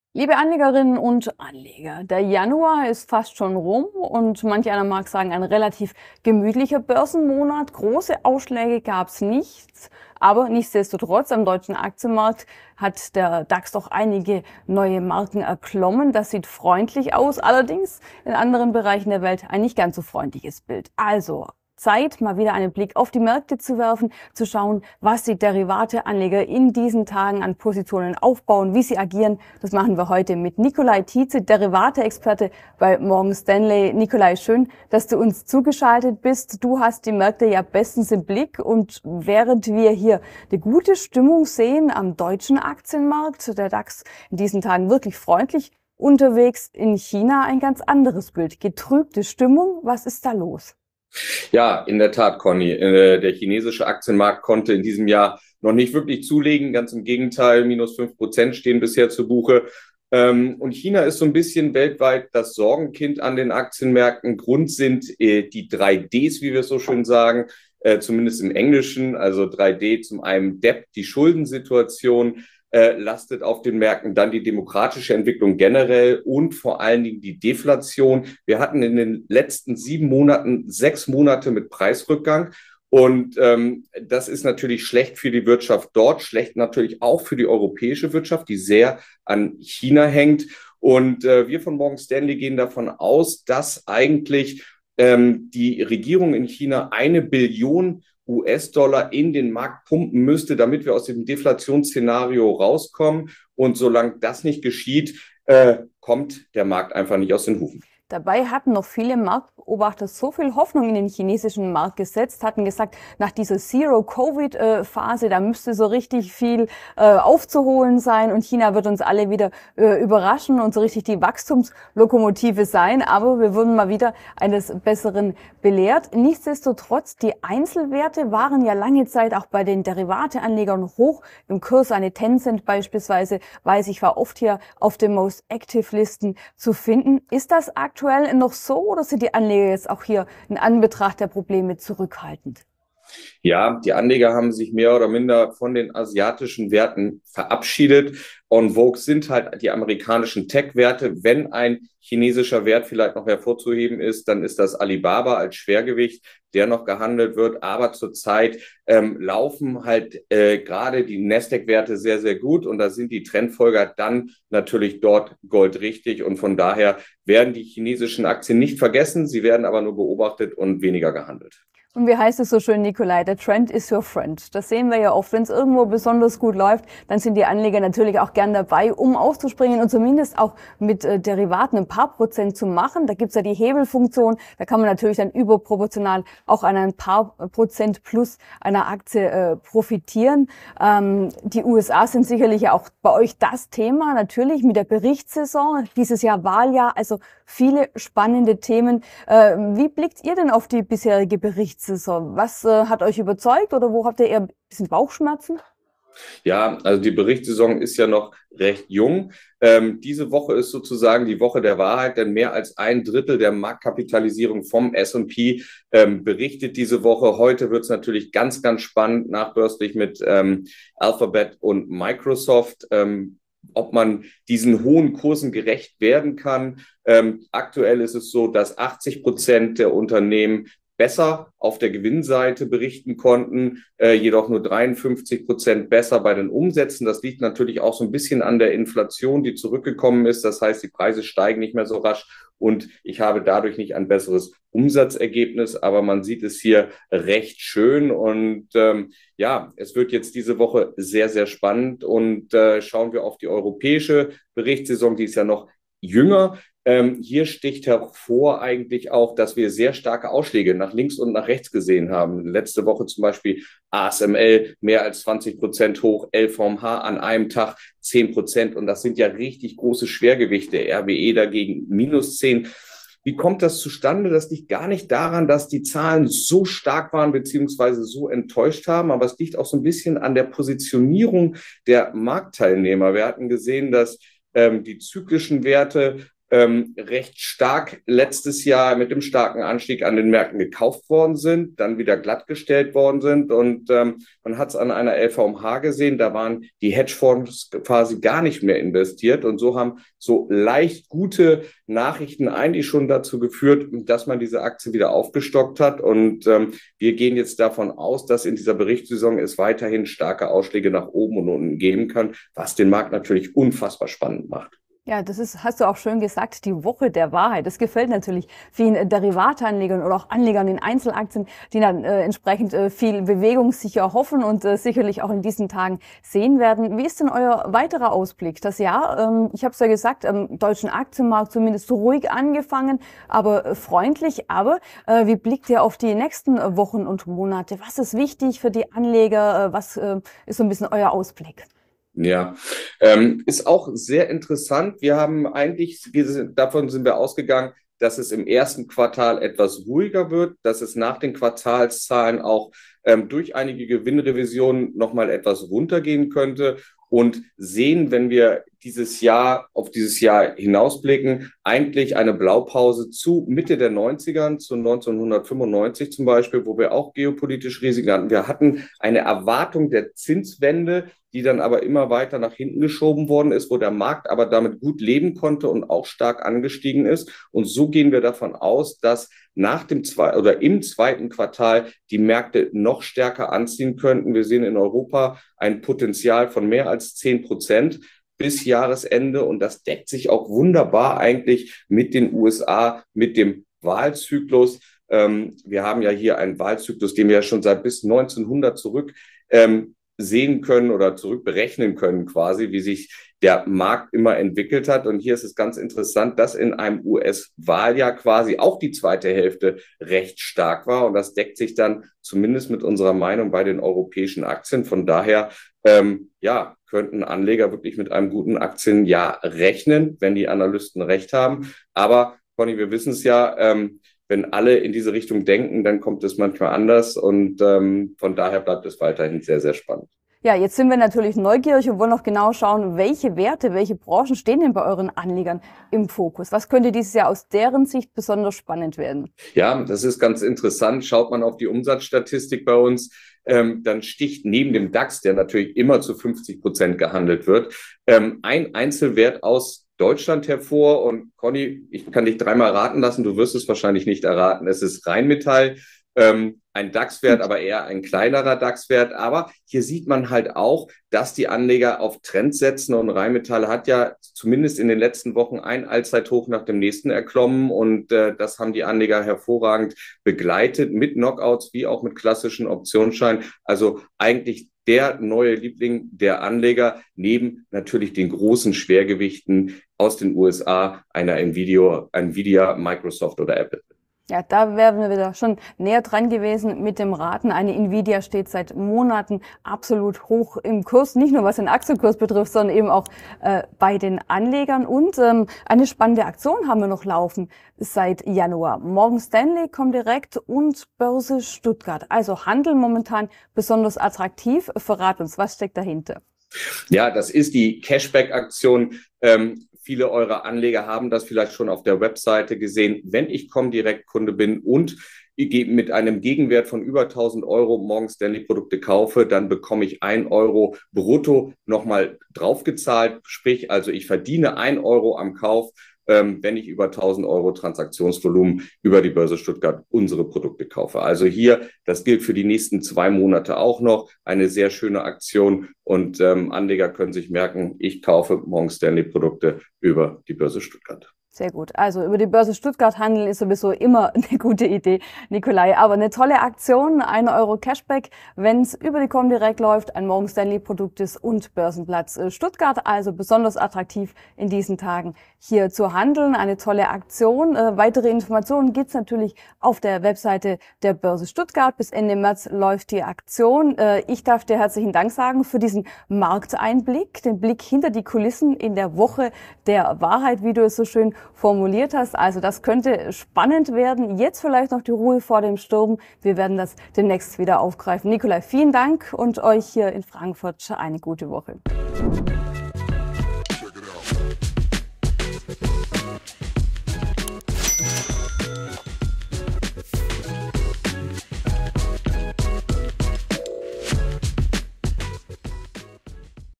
Liebe Anlegerinnen und Anleger, der Januar ist fast schon rum und manch einer mag sagen, ein relativ gemütlicher Börsenmonat. Große Ausschläge gab es nicht, aber nichtsdestotrotz am deutschen Aktienmarkt hat der DAX doch einige neue Marken erklommen. Das sieht freundlich aus, allerdings in anderen Bereichen der Welt ein nicht ganz so freundliches Bild. Also Zeit, mal wieder einen Blick auf die Märkte zu werfen, zu schauen, was die Derivateanleger in diesen Tagen an Positionen aufbauen, wie sie agieren. Das machen wir heute mit Nikolai Tietze, Derivate-Experte bei Morgan Stanley. Nikolai, schön, dass du uns zugeschaltet bist. Du hast die Märkte ja bestens im Blick und während wir hier eine gute Stimmung sehen am deutschen Aktienmarkt, der DAX in diesen Tagen wirklich freundlich unterwegs, in China ein ganz anderes Bild. Getrübte Stimmung, was ist da los? Ja, in der Tat, Conny. Der chinesische Aktienmarkt konnte in diesem Jahr noch nicht wirklich zulegen. Ganz im Gegenteil, -5% stehen bisher zu Buche. Und China ist so ein bisschen weltweit das Sorgenkind an den Aktienmärkten. Grund sind die 3Ds, wie wir es so schön sagen, zumindest im Englischen. Also 3D, zum einen Debt, die Schuldensituation, lastet auf den Märkten, dann die demokratische Entwicklung generell und vor allen Dingen die Deflation. Wir hatten in den letzten 7 Monaten 6 Monate mit Preisrückgang. Und das ist natürlich schlecht für die Wirtschaft dort, schlecht natürlich auch für die europäische Wirtschaft, die sehr an China hängt. Und wir von Morgan Stanley gehen davon aus, dass eigentlich die Regierung in China 1 Billion US-Dollar in den Markt pumpen müsste, damit wir aus dem Deflationsszenario rauskommen. Und solange das nicht geschieht, kommt der Markt einfach nicht aus den Hufen. Dabei hatten noch viele Marktbeobachter so viel Hoffnung in den chinesischen Markt gesetzt, hatten gesagt, nach dieser Zero-Covid-Phase, da müsste so richtig viel aufzuholen sein und China wird uns alle wieder überraschen und so richtig die Wachstumslokomotive sein. Aber wir wurden mal wieder eines Besseren belehrt. Nichtsdestotrotz, die Einzelwerte waren ja lange Zeit auch bei den Derivateanlegern hoch im Kurs. Eine Tencent beispielsweise, weiß ich, war oft hier auf den Most Active-Listen zu finden. Ist das aktuell noch so oder sind die Anleger jetzt auch hier in Anbetracht der Probleme zurückhaltend? Ja, die Anleger haben sich mehr oder minder von den asiatischen Werten verabschiedet. En vogue sind halt die amerikanischen Tech-Werte. Wenn ein chinesischer Wert vielleicht noch hervorzuheben ist, dann ist das Alibaba als Schwergewicht, der noch gehandelt wird. Aber zurzeit laufen halt gerade die Nasdaq-Werte sehr, sehr gut. Und da sind die Trendfolger dann natürlich dort goldrichtig. Und von daher werden die chinesischen Aktien nicht vergessen. Sie werden aber nur beobachtet und weniger gehandelt. Und wie heißt es so schön, Nikolai, der Trend is your friend. Das sehen wir ja oft. Wenn es irgendwo besonders gut läuft, dann sind die Anleger natürlich auch gern dabei, um aufzuspringen und zumindest auch mit Derivaten ein paar Prozent zu machen. Da gibt's ja die Hebelfunktion. Da kann man natürlich dann überproportional auch an ein paar Prozent plus einer Aktie profitieren. Die USA sind sicherlich ja auch bei euch das Thema, natürlich mit der Berichtssaison. Dieses Jahr Wahljahr, also viele spannende Themen. Wie blickt ihr denn auf die bisherige Berichtssaison? Was hat euch überzeugt oder wo habt ihr eher ein bisschen Bauchschmerzen? Ja, also die Berichtssaison ist ja noch recht jung. Diese Woche ist sozusagen die Woche der Wahrheit, denn mehr als 1/3 der Marktkapitalisierung vom S&P berichtet diese Woche. Heute wird es natürlich ganz, ganz spannend, nachbörslich mit Alphabet und Microsoft. Ob man diesen hohen Kursen gerecht werden kann. Aktuell ist es so, dass 80% der Unternehmen besser auf der Gewinnseite berichten konnten, jedoch nur 53% besser bei den Umsätzen. Das liegt natürlich auch so ein bisschen an der Inflation, die zurückgekommen ist. Das heißt, die Preise steigen nicht mehr so rasch und ich habe dadurch nicht ein besseres Umsatzergebnis, aber man sieht es hier recht schön und ja, es wird jetzt diese Woche sehr, sehr spannend und schauen wir auf die europäische Berichtssaison, die ist ja noch jünger. Hier sticht hervor eigentlich auch, dass wir sehr starke Ausschläge nach links und nach rechts gesehen haben. Letzte Woche zum Beispiel ASML mehr als 20% hoch, LVMH an einem Tag 10%. Und das sind ja richtig große Schwergewichte. RWE dagegen -10. Wie kommt das zustande? Das liegt gar nicht daran, dass die Zahlen so stark waren beziehungsweise so enttäuscht haben, aber es liegt auch so ein bisschen an der Positionierung der Marktteilnehmer. Wir hatten gesehen, dass die zyklischen Werte recht stark letztes Jahr mit dem starken Anstieg an den Märkten gekauft worden sind, dann wieder glattgestellt worden sind und man hat es an einer LVMH gesehen, da waren die Hedgefonds quasi gar nicht mehr investiert und so haben so leicht gute Nachrichten eigentlich schon dazu geführt, dass man diese Aktie wieder aufgestockt hat und wir gehen jetzt davon aus, dass in dieser Berichtssaison es weiterhin starke Ausschläge nach oben und unten geben kann, was den Markt natürlich unfassbar spannend macht. Ja, das ist, hast du auch schön gesagt, die Woche der Wahrheit. Das gefällt natürlich vielen Derivateanlegern oder auch Anlegern in Einzelaktien, die dann entsprechend viel Bewegung sicher hoffen und sicherlich auch in diesen Tagen sehen werden. Wie ist denn euer weiterer Ausblick? Das Jahr, ich habe es ja gesagt, am deutschen Aktienmarkt zumindest ruhig angefangen, aber freundlich. Aber wie blickt ihr auf die nächsten Wochen und Monate? Was ist wichtig für die Anleger? Was ist so ein bisschen euer Ausblick? Ja, ist auch sehr interessant. Wir haben eigentlich, davon sind wir ausgegangen, dass es im ersten Quartal etwas ruhiger wird, dass es nach den Quartalszahlen auch durch einige Gewinnrevisionen nochmal etwas runtergehen könnte und sehen, wenn wir auf dieses Jahr hinausblicken, eigentlich eine Blaupause zu Mitte der 90ern, zu 1995 zum Beispiel, wo wir auch geopolitische Risiken hatten. Wir hatten eine Erwartung der Zinswende, die dann aber immer weiter nach hinten geschoben worden ist, wo der Markt aber damit gut leben konnte und auch stark angestiegen ist. Und so gehen wir davon aus, dass im zweiten Quartal die Märkte noch stärker anziehen könnten. Wir sehen in Europa ein Potenzial von mehr als 10% bis Jahresende und das deckt sich auch wunderbar eigentlich mit den USA, mit dem Wahlzyklus. Wir haben ja hier einen Wahlzyklus, den wir ja schon seit bis 1900 zurück sehen können oder zurückberechnen können quasi, wie sich der Markt immer entwickelt hat. Und hier ist es ganz interessant, dass in einem US-Wahljahr quasi auch die zweite Hälfte recht stark war. Und das deckt sich dann zumindest mit unserer Meinung bei den europäischen Aktien. Von daher, könnten Anleger wirklich mit einem guten Aktienjahr rechnen, wenn die Analysten recht haben. Aber, Conny, wir wissen es ja, wenn alle in diese Richtung denken, dann kommt es manchmal anders und von daher bleibt es weiterhin sehr, sehr spannend. Ja, jetzt sind wir natürlich neugierig und wollen noch genau schauen, welche Werte, welche Branchen stehen denn bei euren Anlegern im Fokus? Was könnte dieses Jahr aus deren Sicht besonders spannend werden? Ja, das ist ganz interessant. Schaut man auf die Umsatzstatistik bei uns, dann sticht neben dem DAX, der natürlich immer zu 50% gehandelt wird, ein Einzelwert aus Deutschland hervor. Und Conny, ich kann dich dreimal raten lassen, du wirst es wahrscheinlich nicht erraten. Es ist Rheinmetall, ein DAX-Wert, aber eher ein kleinerer DAX-Wert. Aber hier sieht man halt auch, dass die Anleger auf Trends setzen und Rheinmetall hat ja zumindest in den letzten Wochen ein Allzeithoch nach dem nächsten erklommen und das haben die Anleger hervorragend begleitet mit Knockouts wie auch mit klassischen Optionsscheinen. Also eigentlich der neue Liebling der Anleger, neben natürlich den großen Schwergewichten aus den USA, einer Nvidia, Microsoft oder Apple. Ja, da wären wir wieder schon näher dran gewesen mit dem Raten. Eine Nvidia steht seit Monaten absolut hoch im Kurs, nicht nur was den Aktienkurs betrifft, sondern eben auch bei den Anlegern. Und eine spannende Aktion haben wir noch laufen seit Januar. Morgan Stanley, Comdirect und Börse Stuttgart. Also Handel momentan besonders attraktiv. Verrat uns, was steckt dahinter? Ja, das ist die Cashback-Aktion. Viele eurer Anleger haben das vielleicht schon auf der Webseite gesehen. Wenn ich Comdirect-Kunde bin und mit einem Gegenwert von über 1.000 Euro Morgan Stanley Produkte kaufe, dann bekomme ich 1 Euro brutto nochmal draufgezahlt. Sprich, also ich verdiene 1 Euro am Kauf, wenn ich über 1.000 Euro Transaktionsvolumen über die Börse Stuttgart unsere Produkte kaufe. Also hier, das gilt für die nächsten 2 Monate auch noch, eine sehr schöne Aktion und Anleger können sich merken, ich kaufe Morgan Stanley Produkte über die Börse Stuttgart. Sehr gut. Also über die Börse Stuttgart handeln ist sowieso immer eine gute Idee, Nikolai. Aber eine tolle Aktion, 1 Euro Cashback, wenn es über die Comdirect läuft, ein Morgan Stanley Produkt ist und Börsenplatz Stuttgart. Also besonders attraktiv in diesen Tagen hier zu handeln. Eine tolle Aktion. Weitere Informationen gibt's natürlich auf der Webseite der Börse Stuttgart. Bis Ende März läuft die Aktion. Ich darf dir herzlichen Dank sagen für diesen Markteinblick, den Blick hinter die Kulissen in der Woche der Wahrheit, wie du es so schön formuliert hast. Also das könnte spannend werden. Jetzt vielleicht noch die Ruhe vor dem Sturm. Wir werden das demnächst wieder aufgreifen. Nikolai, vielen Dank und euch hier in Frankfurt eine gute Woche.